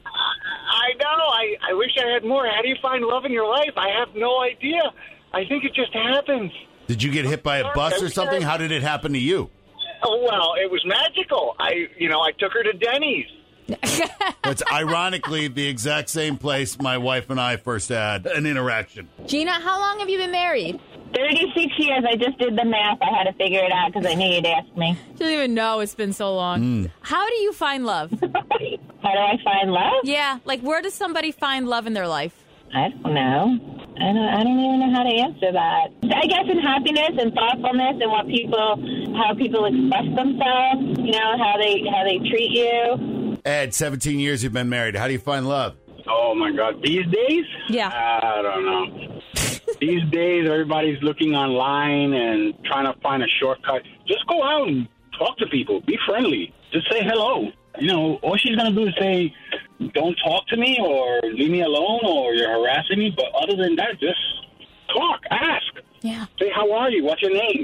I know. I, I wish I had more. How do you find love in your life? I have no idea. I think it just happens. Did you get hit by a bus or something? How did it happen to you? Oh, well, it was magical. I, you know, I took her to Denny's. That's ironically the exact same place my wife and I first had an interaction. Gina, how long have you been married? thirty-six years. I just did the math. I had to figure it out because I knew you'd ask me. She doesn't even know it's been so long. Mm. How do you find love? How do I find love? Yeah, like where does somebody find love in their life? I don't know. I don't, I don't even know how to answer that. I guess in happiness and thoughtfulness and what people, how people express themselves, you know, how they how they treat you. Ed, seventeen years you've been married. How do you find love? Oh, my God. These days? Yeah. I don't know. These days, everybody's looking online and trying to find a shortcut. Just go out and talk to people. Be friendly. Just say hello. You know, all she's going to do is say, don't talk to me or leave me alone or you're harassing me. But other than that, just talk. Ask. Yeah. Say, how are you? What's your name?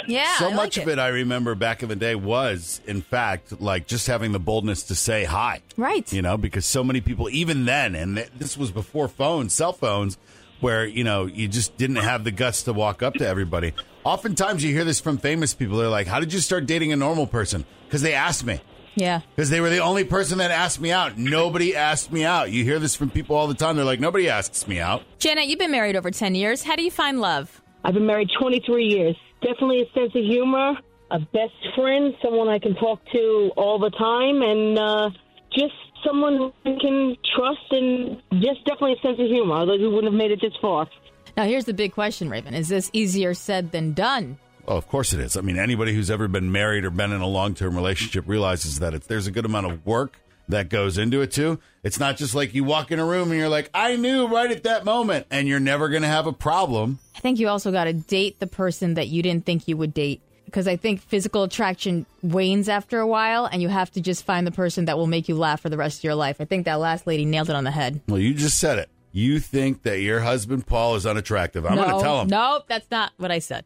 Yeah, So I much like of it I remember back in the day was, in fact, like just having the boldness to say hi. Right. You know, because so many people, even then, and th- this was before phones, cell phones, where, you know, you just didn't have the guts to walk up to everybody. Oftentimes you hear this from famous people. They're like, how did you start dating a normal person? Because they asked me. Yeah. Because they were the only person that asked me out. Nobody asked me out. You hear this from people all the time. They're like, nobody asks me out. Janet, you've been married over ten years. How do you find love? I've been married twenty-three years. Definitely a sense of humor, a best friend, someone I can talk to all the time, and uh, just someone who I can trust, and just definitely a sense of humor. Otherwise, we wouldn't have made it this far. Now, here's the big question, Raven. Is this easier said than done? Oh, of course it is. I mean, anybody who's ever been married or been in a long-term relationship realizes that it's, there's a good amount of work that goes into it, too. It's not just like you walk in a room and you're like, I knew right at that moment, and you're never going to have a problem. I think you also got to date the person that you didn't think you would date. Because I think physical attraction wanes after a while, and you have to just find the person that will make you laugh for the rest of your life. I think that last lady nailed it on the head. Well, you just said it. You think that your husband, Paul, is unattractive. I'm no, going to tell him. Nope, that's not what I said.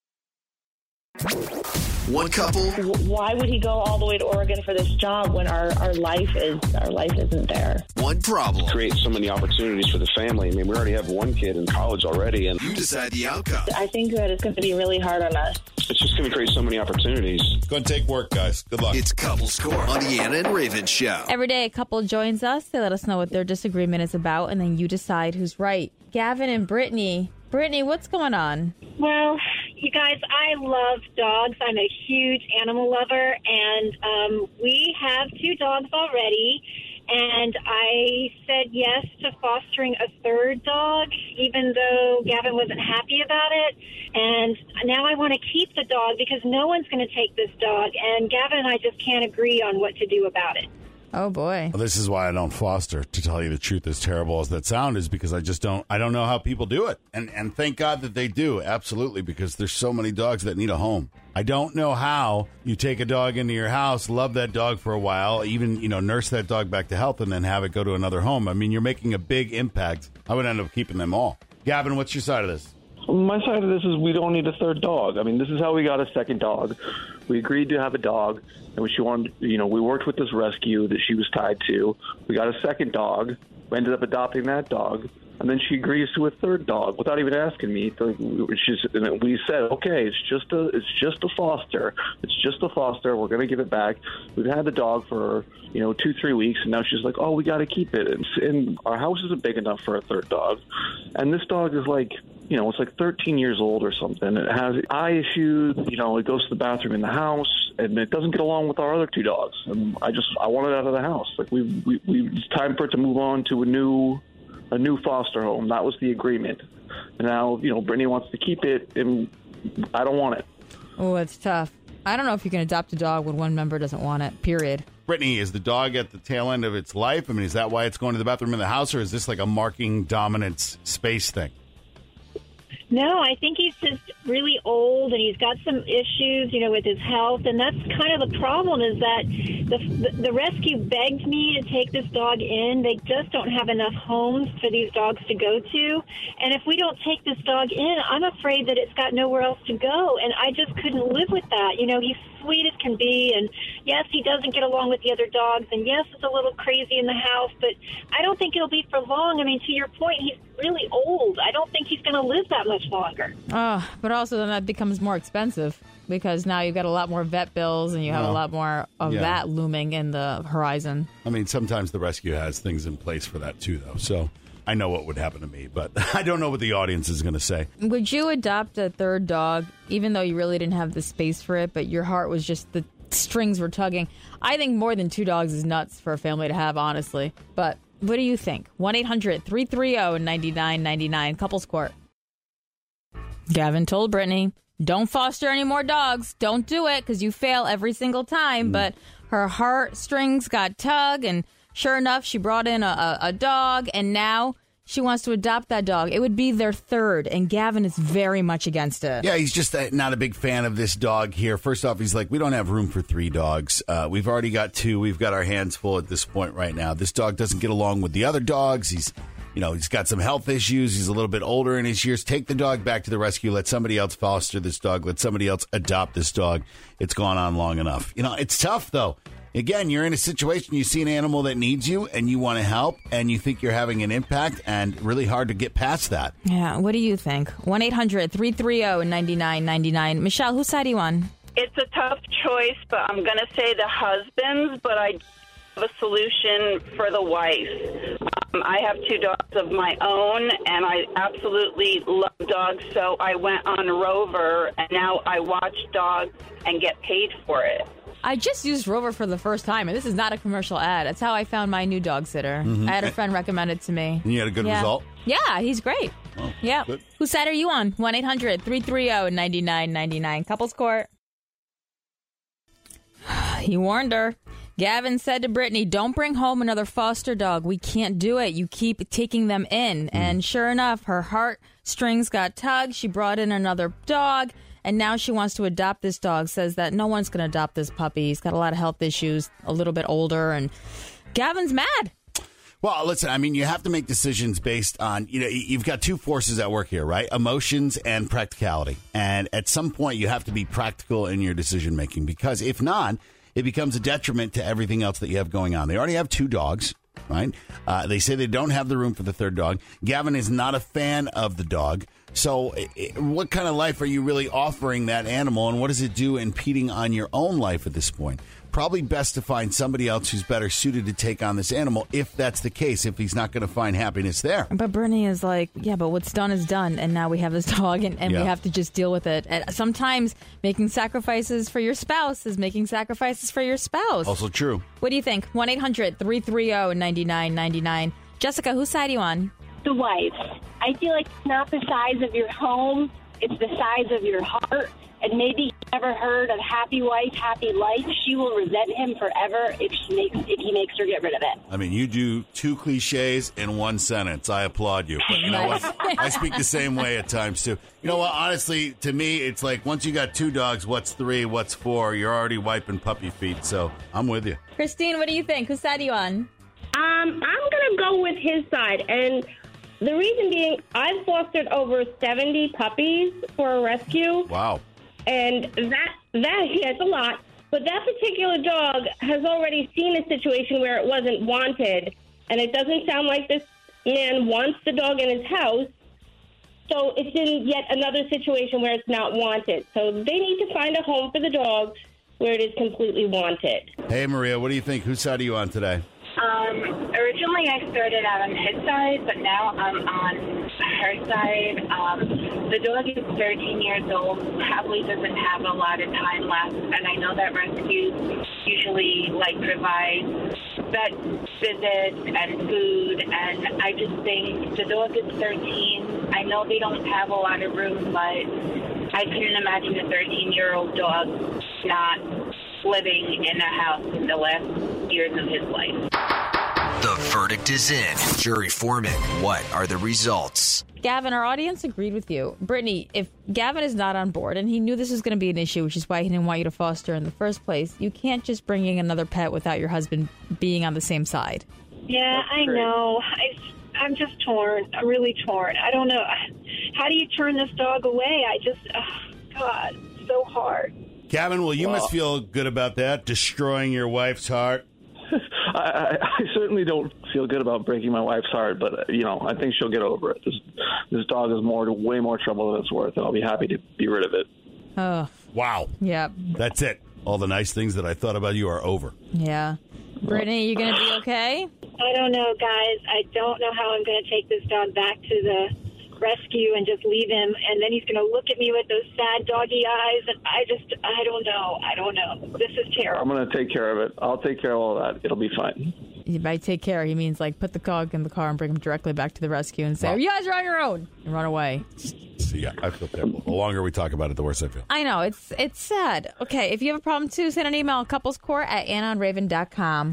One couple. Why would he go all the way to Oregon for this job when our, our life is our life isn't there? One problem. Create so many opportunities for the family. I mean, we already have one kid in college already, and you decide the outcome. I think that it's going to be really hard on us. It's just going to create so many opportunities. Go and take work, guys. Good luck. It's Couple Score on the Anna and Raven Show. Every day a couple joins us. They let us know what their disagreement is about, and then you decide who's right. Gavin and Brittany. Brittany, what's going on? Well, you guys, I love dogs. I'm a huge animal lover, and um, we have two dogs already. And I said yes to fostering a third dog, even though Gavin wasn't happy about it. And now I want to keep the dog because no one's going to take this dog. And Gavin and I just can't agree on what to do about it. Oh, boy. Well, this is why I don't foster, to tell you the truth, as terrible as that sound is, because I just don't, I don't know how people do it. And and thank God that they do, absolutely, because there's so many dogs that need a home. I don't know how you take a dog into your house, love that dog for a while, even, you know, nurse that dog back to health, and then have it go to another home. I mean, you're making a big impact. I would end up keeping them all. Gavin, what's your side of this? My side of this is we don't need a third dog. I mean, this is how we got a second dog. We agreed to have a dog, and she wanted, you know, we worked with this rescue that she was tied to. We got a second dog. We ended up adopting that dog, and then she agrees to a third dog without even asking me. She's, we said, okay, it's just a, it's just a foster. It's just a foster. We're going to give it back. We've had the dog for, you know, two, three weeks, and now she's like, oh, we got to keep it. And, and our house isn't big enough for a third dog, and this dog is like, you know, it's like thirteen years old or something. It has eye issues. You know, it goes to the bathroom in the house, and it doesn't get along with our other two dogs. And I just, I want it out of the house. Like we, we, we it's time for it to move on to a new, a new foster home. That was the agreement. And now, you know, Brittany wants to keep it, and I don't want it. Oh, it's tough. I don't know if you can adopt a dog when one member doesn't want it, period. Brittany, is the dog at the tail end of its life? I mean, is that why it's going to the bathroom in the house, or is this like a marking dominance space thing? No, I think he's just really old, and he's got some issues, you know, with his health, and that's kind of the problem. Is that the, the the rescue begged me to take this dog in. They just don't have enough homes for these dogs to go to, and if we don't take this dog in, I'm afraid that it's got nowhere else to go, and I just couldn't live with that. You know, he's sweet as can be, and yes, he doesn't get along with the other dogs, and yes, it's a little crazy in the house, but I don't think it'll be for long. I mean, to your point, he's really old. I don't think he's going to live that much longer. Oh, but also then that becomes more expensive because now you've got a lot more vet bills and you have No. a lot more of Yeah. that looming in the horizon. I mean, sometimes the rescue has things in place for that, too, though. So I know what would happen to me, but I don't know what the audience is going to say. Would you adopt a third dog, even though you really didn't have the space for it, but your heart was just the strings were tugging? I think more than two dogs is nuts for a family to have, honestly. But what do you think? one eight hundred three three zero nine nine nine nine, Couples Court. Gavin told Brittany, don't foster any more dogs. Don't do it because you fail every single time. Mm. But her heartstrings got tugged, and sure enough, she brought in a, a, a dog, and now she wants to adopt that dog. It would be their third, and Gavin is very much against it. Yeah, he's just uh, not a big fan of this dog here. First off, he's like, we don't have room for three dogs. Uh, we've already got two. We've got our hands full at this point right now. This dog doesn't get along with the other dogs. He's, you know, he's got some health issues. He's a little bit older in his years. Take the dog back to the rescue. Let somebody else foster this dog. Let somebody else adopt this dog. It's gone on long enough. You know, it's tough, though. Again, you're in a situation, you see an animal that needs you and you want to help and you think you're having an impact, and really hard to get past that. Yeah, what do you think? one eight hundred three three zero nine nine nine nine. Michelle, whose side are you on? It's a tough choice, but I'm going to say the husband's, but I have a solution for the wife. Um, I have two dogs of my own, and I absolutely love dogs, so I went on Rover, and now I watch dogs and get paid for it. I just used Rover for the first time, and this is not a commercial ad. That's how I found my new dog sitter. Mhm. I had a friend recommend it to me. And you had a good Yeah. result? Yeah, he's great. Oh, yeah. good. Whose side are you on? one eight hundred three three zero nine nine nine nine. Couples Court. He warned her. Gavin said to Brittany, don't bring home another foster dog. We can't do it. You keep taking them in. Mm. And sure enough, her heartstrings got tugged. She brought in another dog. And now she wants to adopt this dog, says that no one's going to adopt this puppy. He's got a lot of health issues, a little bit older, and Gavin's mad. Well, listen, I mean, you have to make decisions based on, you know, you've got two forces at work here, right? Emotions and practicality. And at some point, you have to be practical in your decision making, because if not, it becomes a detriment to everything else that you have going on. They already have two dogs, right? Uh, they say they don't have the room for the third dog. Gavin is not a fan of the dog. So it, what kind of life are you really offering that animal, and what does it do impeding on your own life at this point? Probably best to find somebody else who's better suited to take on this animal, if that's the case, if he's not going to find happiness there. But Brittany is like, yeah, but what's done is done, and now we have this dog, and, and Yeah. we have to just deal with it. And sometimes making sacrifices for your spouse is making sacrifices for your spouse. Also true. What do you think? one eight hundred three three zero nine nine nine nine. Jessica, whose side are you on? The wife. I feel like it's not the size of your home, it's the size of your heart. And maybe he never heard of happy wife, happy life. She will resent him forever if she makes if he makes her get rid of it. I mean, you do two cliches in one sentence. I applaud you. But you know what? I speak the same way at times, too. You know what? Honestly, to me, it's like once you got two dogs, what's three, what's four? You're already wiping puppy feet, so I'm with you. Christine, what do you think? Whose side are you on? Um, I'm going to go with his side. And the reason being, I've fostered over seventy puppies for a rescue. Wow. And that, that, yeah, it's a lot. But that particular dog has already seen a situation where it wasn't wanted. And it doesn't sound like this man wants the dog in his house. So it's in yet another situation where it's not wanted. So they need to find a home for the dog where it is completely wanted. Hey, Maria, what do you think? Whose side are you on today? Um, originally I started out on his side, but now I'm on her side. Um, the dog is thirteen years old, probably doesn't have a lot of time left, and I know that rescues usually like provide vet visits and food, and I just think the dog is thirteen. I know they don't have a lot of room, but I couldn't imagine a thirteen-year-old dog not living in a house in the last years of his life. The verdict is in. Jury foreman, what are the results? Gavin, our audience agreed with you. Brittany, if Gavin is not on board, and he knew this was going to be an issue, which is why he didn't want you to foster in the first place, you can't just bring in another pet without your husband being on the same side. Yeah, I know. I, I'm just torn. I'm really torn. I don't know. How do you turn this dog away? I just, oh, God, it's so hard. Gavin, well, you Well- must feel good about that, destroying your wife's heart. I, I, I certainly don't feel good about breaking my wife's heart, but, uh, you know, I think she'll get over it. This, this dog is more, way more trouble than it's worth, and I'll be happy to be rid of it. Oh. Wow. Yep. That's it. All the nice things that I thought about you are over. Yeah. Brittany, you going to be okay? I don't know, guys. I don't know how I'm going to take this dog back to the rescue and just leave him, and then he's going to look at me with those sad doggy eyes, and I just, I don't know. I don't know. This is terrible. I'm going to take care of it. I'll take care of all of that. It'll be fine. By take care, he means like put the dog in the car and bring him directly back to the rescue and say, Wow. you guys are on your own, and run away. See, I I feel terrible. The longer we talk about it, the worse I feel. I know, it's it's sad. Okay, if you have a problem too, send an email, couplescourt at anonraven dot com.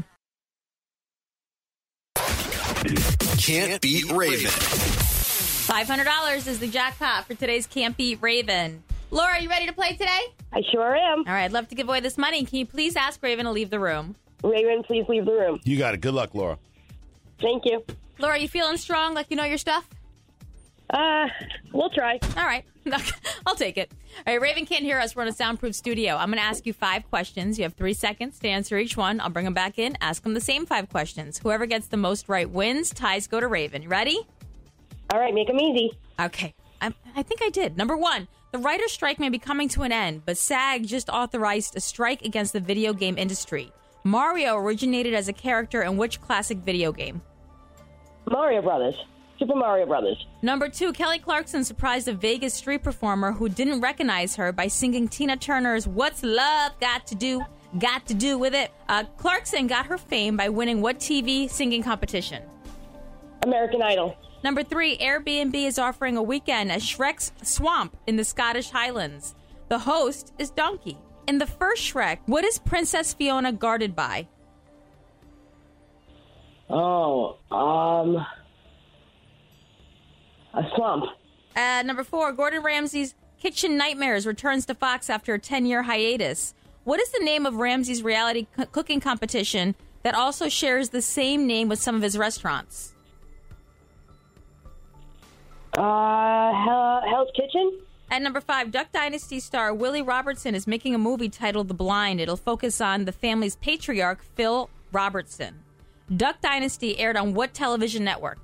Can't beat Raven. five hundred dollars is the jackpot for today's Can't Beat Raven. Laura, are you ready to play today? I sure am. All right, I'd love to give away this money. Can you please ask Raven to leave the room? Raven, please leave the room. You got it. Good luck, Laura. Thank you. Laura, you feeling strong like you know your stuff? Uh, we'll try. All right. I'll take it. All right, Raven can't hear us. We're in a soundproof studio. I'm going to ask you five questions. You have three seconds to answer each one. I'll bring them back in, ask them the same five questions. Whoever gets the most right wins. Ties go to Raven. You ready? All right, make them easy. Okay. I, I think I did. Number one, the writer's strike may be coming to an end, but SAG just authorized a strike against the video game industry. Mario originated as a character in which classic video game? Mario Brothers. Super Mario Brothers. Number two, Kelly Clarkson surprised a Vegas street performer who didn't recognize her by singing Tina Turner's What's Love Got to Do, Got to Do with It. Uh, Clarkson got her fame by winning what T V singing competition? American Idol. Number three, Airbnb is offering a weekend at Shrek's Swamp in the Scottish Highlands. The host is Donkey. In the first Shrek, what is Princess Fiona guarded by? Oh, um... a swamp. Uh, number four, Gordon Ramsay's Kitchen Nightmares returns to Fox after a ten-year hiatus. What is the name of Ramsay's reality co- cooking competition that also shares the same name with some of his restaurants? Uh, Hell, Hell's Kitchen? At number five, Duck Dynasty star Willie Robertson is making a movie titled The Blind. It'll focus on the family's patriarch, Phil Robertson. Duck Dynasty aired on what television network?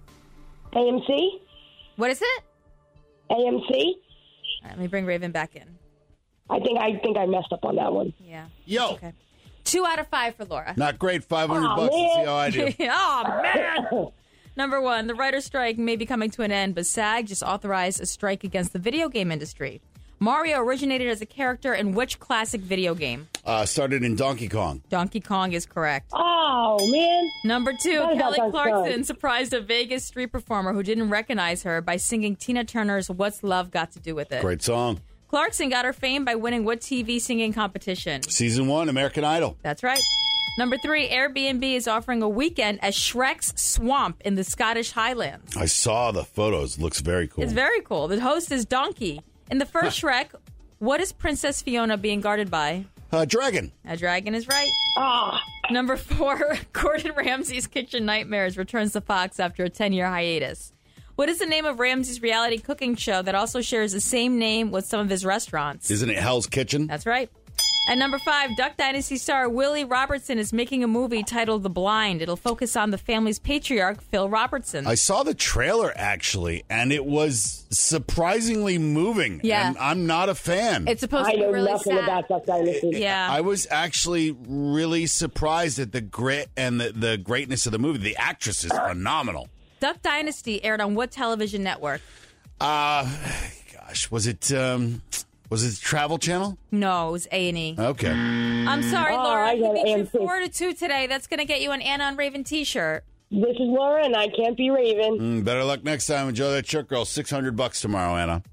A M C? What is it? A M C? All right, let me bring Raven back in. I think I think I messed up on that one. Yeah. Yo. Okay. Two out of five for Laura. Not great. five hundred Aw, bucks to see man. how I do. Oh, man. Number one, the writer's strike may be coming to an end, but SAG just authorized a strike against the video game industry. Mario originated as a character in which classic video game? Uh, started in Donkey Kong. Donkey Kong is correct. Oh, man. Number two, That Kelly sounds Clarkson fun. surprised a Vegas street performer who didn't recognize her by singing Tina Turner's What's Love Got to Do with It? Great song. Clarkson got her fame by winning what T V singing competition? Season one, American Idol. That's right. Number three, Airbnb is offering a weekend at Shrek's Swamp in the Scottish Highlands. I saw the photos. Looks very cool. It's very cool. The host is Donkey. In the first Shrek, what is Princess Fiona being guarded by? Uh, dragon. A dragon is right. Ah. Number four, Gordon Ramsay's Kitchen Nightmares returns to Fox after a ten-year hiatus. What is the name of Ramsay's reality cooking show that also shares the same name with some of his restaurants? Isn't it Hell's Kitchen? That's right. At number five, Duck Dynasty star Willie Robertson is making a movie titled The Blind. It'll focus on the family's patriarch, Phil Robertson. I saw the trailer, actually, and it was surprisingly moving. Yeah. And I'm not a fan. It's supposed I to be know really nothing sad. about Duck Dynasty. Yeah. I was actually really surprised at the grit and the, the greatness of the movie. The actress is phenomenal. Duck Dynasty aired on what television network? Uh, gosh, was it um, was it Travel Channel? No, it was A and E. Okay. I'm sorry, Oh, Laura. I You got beat you A M C. four to two today. That's going to get you an Anna on Raven T-shirt. This is Laura, and I can't be Raven. Mm, better luck next time. Enjoy that shirt, girl. six hundred bucks tomorrow, Anna.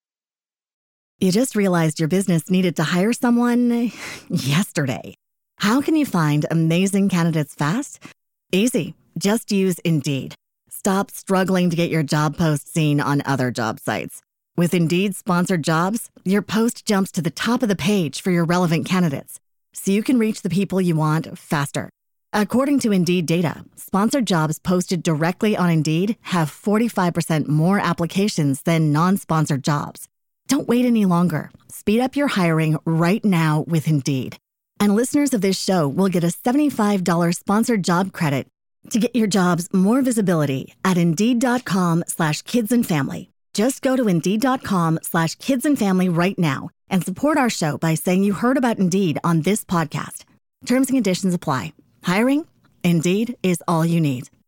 You just realized your business needed to hire someone yesterday. How can you find amazing candidates fast? Easy. Just use Indeed. Stop struggling to get your job post seen on other job sites. With Indeed sponsored jobs, your post jumps to the top of the page for your relevant candidates, so you can reach the people you want faster. According to Indeed data, sponsored jobs posted directly on Indeed have forty-five percent more applications than non-sponsored jobs. Don't wait any longer. Speed up your hiring right now with Indeed. And listeners of this show will get a seventy-five dollars sponsored job credit to get your jobs more visibility at Indeed.com slash kids and family. Just go to Indeed.com slash kids and family right now and support our show by saying you heard about Indeed on this podcast. Terms and conditions apply. Hiring? Indeed is all you need.